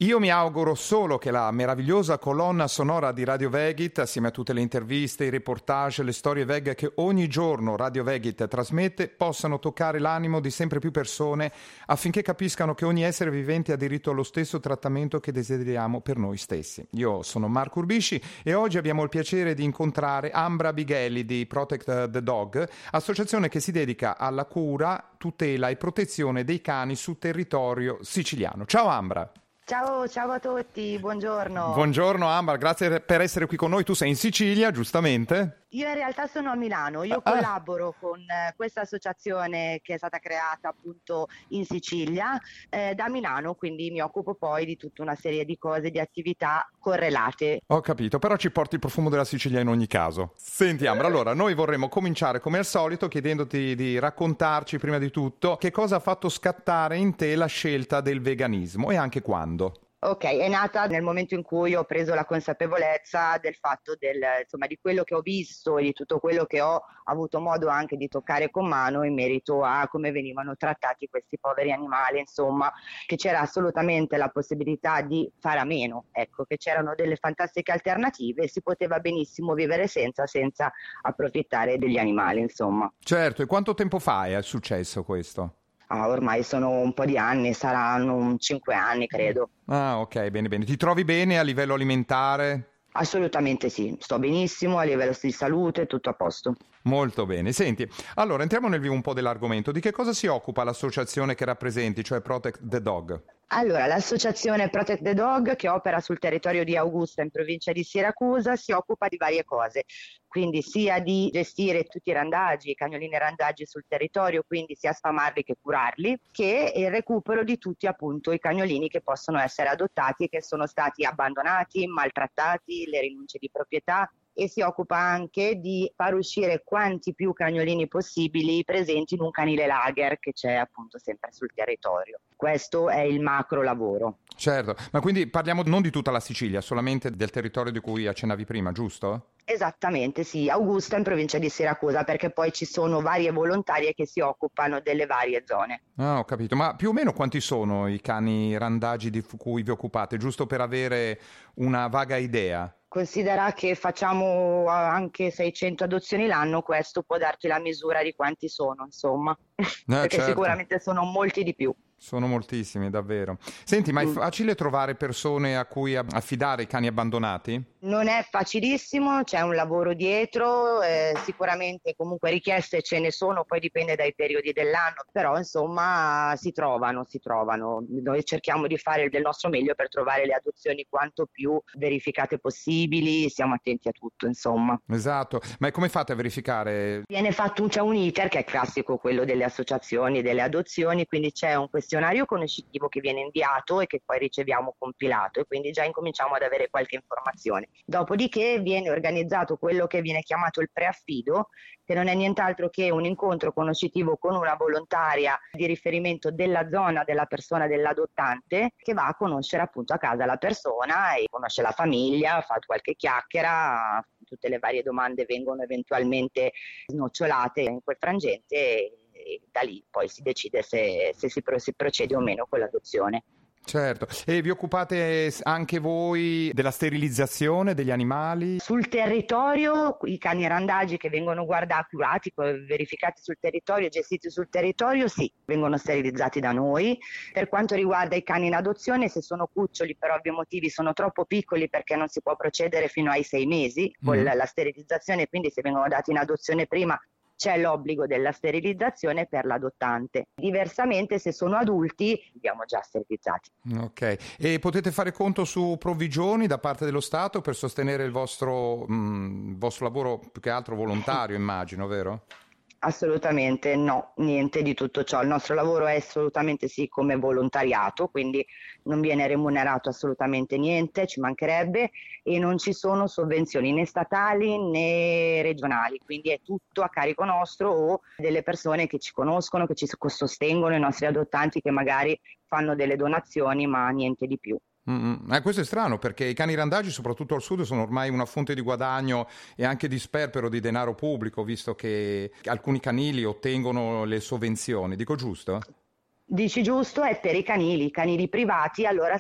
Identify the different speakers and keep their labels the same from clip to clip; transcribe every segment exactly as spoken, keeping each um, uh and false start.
Speaker 1: Io mi auguro solo che la meravigliosa colonna sonora di Radio Vegit, assieme a tutte le interviste, i reportage, le storie veg che ogni giorno Radio Vegit trasmette, possano toccare l'animo di sempre più persone affinché capiscano che ogni essere vivente ha diritto allo stesso trattamento che desideriamo per noi stessi. Io sono Marco Urbisci e oggi abbiamo il piacere di incontrare Ambra Bighelli di Protect the Dog, associazione che si dedica alla cura, tutela e protezione dei cani sul territorio siciliano. Ciao Ambra!
Speaker 2: Ciao, ciao a tutti, buongiorno.
Speaker 1: Buongiorno Ambra, grazie per essere qui con noi. Tu sei in Sicilia, giustamente?
Speaker 2: Io in realtà sono a Milano, io collaboro ah. con eh, questa associazione che è stata creata appunto in Sicilia eh, da Milano, quindi mi occupo poi di tutta una serie di cose, di attività correlate.
Speaker 1: Ho capito, però ci porti il profumo della Sicilia in ogni caso. Senti Ambra, allora noi vorremmo cominciare come al solito chiedendoti di raccontarci prima di tutto che cosa ha fatto scattare in te la scelta del veganismo e anche quando.
Speaker 2: Ok, è nata nel momento in cui ho preso la consapevolezza del fatto del, insomma, di quello che ho visto e di tutto quello che ho avuto modo anche di toccare con mano in merito a come venivano trattati questi poveri animali, insomma, che c'era assolutamente la possibilità di fare a meno, ecco, che c'erano delle fantastiche alternative e si poteva benissimo vivere senza, senza approfittare degli animali, insomma.
Speaker 1: Certo, e quanto tempo fa è successo questo?
Speaker 2: Ah, ormai sono un po' di anni, saranno cinque anni credo.
Speaker 1: Ah, ok, bene, bene. Ti trovi bene a livello alimentare?
Speaker 2: Assolutamente sì, sto benissimo, a livello di salute, tutto a posto.
Speaker 1: Molto bene. Senti, allora entriamo nel vivo un po' dell'argomento. Di che cosa si occupa l'associazione che rappresenti, cioè Protect the Dog?
Speaker 2: Allora, l'associazione Protect the Dog, che opera sul territorio di Augusta in provincia di Siracusa, si occupa di varie cose, quindi sia di gestire tutti i randagi, i cagnolini randagi sul territorio, quindi sia sfamarli che curarli, che il recupero di tutti appunto i cagnolini che possono essere adottati e che sono stati abbandonati, maltrattati, le rinunce di proprietà, e si occupa anche di far uscire quanti più cagnolini possibili presenti in un canile lager che c'è appunto sempre sul territorio. Questo è il macro lavoro.
Speaker 1: Certo, ma quindi parliamo non di tutta la Sicilia, solamente del territorio di cui accennavi prima, giusto?
Speaker 2: Esattamente, sì, Augusta in provincia di Siracusa, perché poi ci sono varie volontarie che si occupano delle varie zone.
Speaker 1: Ah, ho capito, ma più o meno quanti sono i cani randagi di cui vi occupate, giusto per avere una vaga idea?
Speaker 2: Considera che facciamo anche seicento adozioni l'anno, questo può darti la misura di quanti sono, insomma, eh, perché
Speaker 1: certo.
Speaker 2: Sicuramente sono molti di più.
Speaker 1: Sono moltissimi, davvero. Senti, ma è facile trovare persone a cui affidare i cani abbandonati?
Speaker 2: Non è facilissimo, c'è un lavoro dietro, eh, sicuramente comunque richieste ce ne sono, poi dipende dai periodi dell'anno, però insomma si trovano, si trovano. Noi cerchiamo di fare del nostro meglio per trovare le adozioni quanto più verificate possibili, siamo attenti a tutto, insomma.
Speaker 1: Esatto, ma come fate a verificare?
Speaker 2: Viene fatto un, c'è un iter che è classico, quello delle associazioni, delle adozioni, quindi c'è un questionario conoscitivo che viene inviato e che poi riceviamo compilato e quindi già incominciamo ad avere qualche informazione. Dopodiché viene organizzato quello che viene chiamato il preaffido, che non è nient'altro che un incontro conoscitivo con una volontaria di riferimento della zona della persona dell'adottante che va a conoscere appunto a casa la persona e conosce la famiglia, fa qualche chiacchiera, tutte le varie domande vengono eventualmente snocciolate in quel frangente e, e da lì poi si decide se, se si, pro, si procede o meno con l'adozione.
Speaker 1: Certo, e vi occupate anche voi della sterilizzazione degli animali?
Speaker 2: Sul territorio, i cani randagi che vengono guardati, curati, verificati sul territorio, gestiti sul territorio, sì, vengono sterilizzati da noi. Per quanto riguarda i cani in adozione, se sono cuccioli per ovvi motivi sono troppo piccoli perché non si può procedere fino ai sei mesi con mm. la sterilizzazione, quindi se vengono dati in adozione prima c'è l'obbligo della sterilizzazione per l'adottante. Diversamente, se sono adulti, li abbiamo già sterilizzati.
Speaker 1: Ok, e potete fare conto su provvigioni da parte dello Stato per sostenere il vostro, mh, il vostro lavoro più che altro volontario, immagino, vero?
Speaker 2: Assolutamente no, niente di tutto ciò. Il nostro lavoro è assolutamente sì come volontariato, quindi non viene remunerato assolutamente niente, ci mancherebbe, e non ci sono sovvenzioni né statali né regionali, quindi è tutto a carico nostro o delle persone che ci conoscono, che ci sostengono, i nostri adottanti che magari fanno delle donazioni ma niente di più.
Speaker 1: Mm-hmm. Eh, questo è strano perché i cani randagi, soprattutto al sud, sono ormai una fonte di guadagno e anche di sperpero di denaro pubblico, visto che alcuni canili ottengono le sovvenzioni. Dico giusto?
Speaker 2: Dici giusto, è per i canili, i canili privati, allora sì,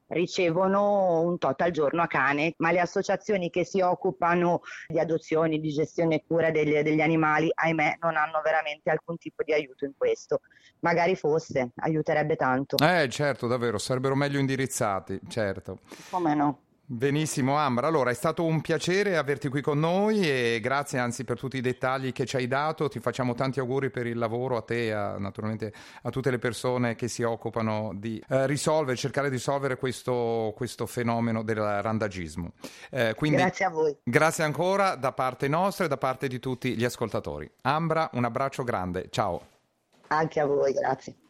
Speaker 2: ricevono un tot al giorno a cane, ma le associazioni che si occupano di adozioni, di gestione e cura degli, degli animali, ahimè, non hanno veramente alcun tipo di aiuto in questo. Magari fosse, aiuterebbe tanto.
Speaker 1: Eh, certo, davvero, sarebbero meglio indirizzati, certo.
Speaker 2: Come no?
Speaker 1: Benissimo Ambra, allora è stato un piacere averti qui con noi e grazie anzi per tutti i dettagli che ci hai dato, ti facciamo tanti auguri per il lavoro, a te e a, naturalmente a tutte le persone che si occupano di eh, risolvere, cercare di risolvere questo, questo fenomeno del randagismo. Eh, quindi,
Speaker 2: grazie a voi.
Speaker 1: Grazie ancora da parte nostra e da parte di tutti gli ascoltatori. Ambra, un abbraccio grande, ciao.
Speaker 2: Anche a voi, grazie.